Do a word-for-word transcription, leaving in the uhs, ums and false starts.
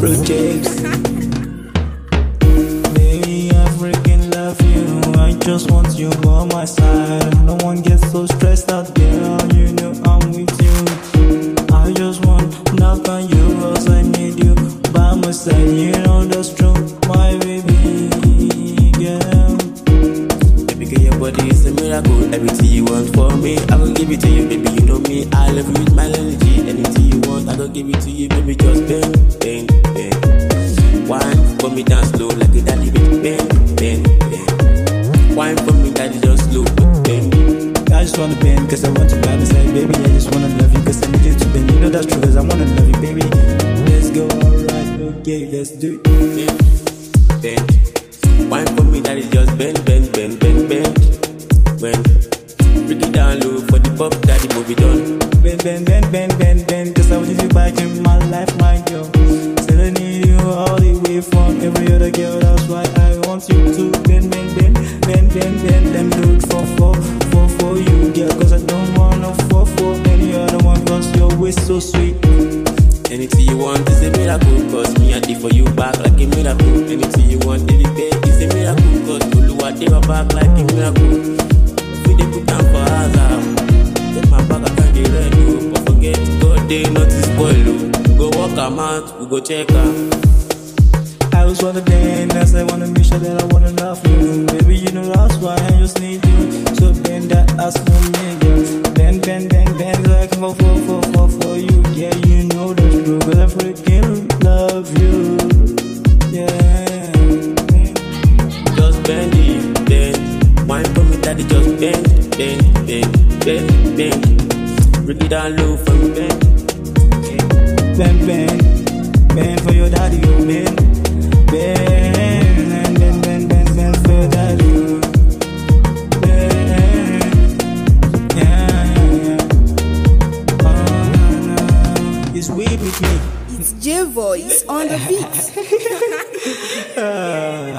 projects. Baby, I freaking love you. I just want you by my side. I don't want to get so stressed out, girl. You know I'm with you. I just want knock on you, cause I need you by my side. You know that's true, my baby girl. Baby girl, your body is a miracle. Everything you want for me, I will give it to you, baby. You know me, I love you with my energy. Anything you want, I gon' give it to you, baby. Just bend, bend, bend. Wine for me down slow like a daddy, baby. Bend, bend, bend. Wine for me, daddy, just slow, bend. I just wanna bend, cause I want to by my side, baby. I just wanna love you, cause I need you to bend. You know that's true, cause I wanna love you, baby. Let's go, alright, okay, let's do it. Bend, bend. Wine for me, daddy, just bend, bend, bend, bend, bend. Bend. Break it down low for the pop, daddy, move it on. Bend, bend, bend, bend, bend, bend. Cause I want you back in my life, my girl. Said I need you all the way from every other girl. That's why I want you to bend, bend, bend, bend, bend, bend. Them look for, for, for, for you, girl. Cause I don't wanna fall for any other one. Cause your way so sweet. Anything you want is a miracle. Cause me I did for you back like a miracle. Anything you want, daily pay is a miracle. Cause Oluwa dey back like a miracle. We dey put down for hazard. Take my back, I can't get ready. But forget God, they not to spoil you. Go walk am out, we go check out. I just wanna bend, as I wanna make sure that I wanna love you. Baby, you know that's why I just need you. So bend that ass for me, girl. Bend, bend, bend, bend, so I can go for, for, for, for you. Yeah, you know that's true, cause I freaking love you. Yeah. Just bend it, bend. Wine for me, daddy, just bend, bend, bend, bend, bend. Break it down low for me, bend. Bend, bend, bend for your daddy, oh, bend. Bend, bend, bend, bend, bend for your daddy, oh. Bend, yeah, yeah, yeah. Oh, no, no. It's weird with me. It's J Voice on the beat. uh.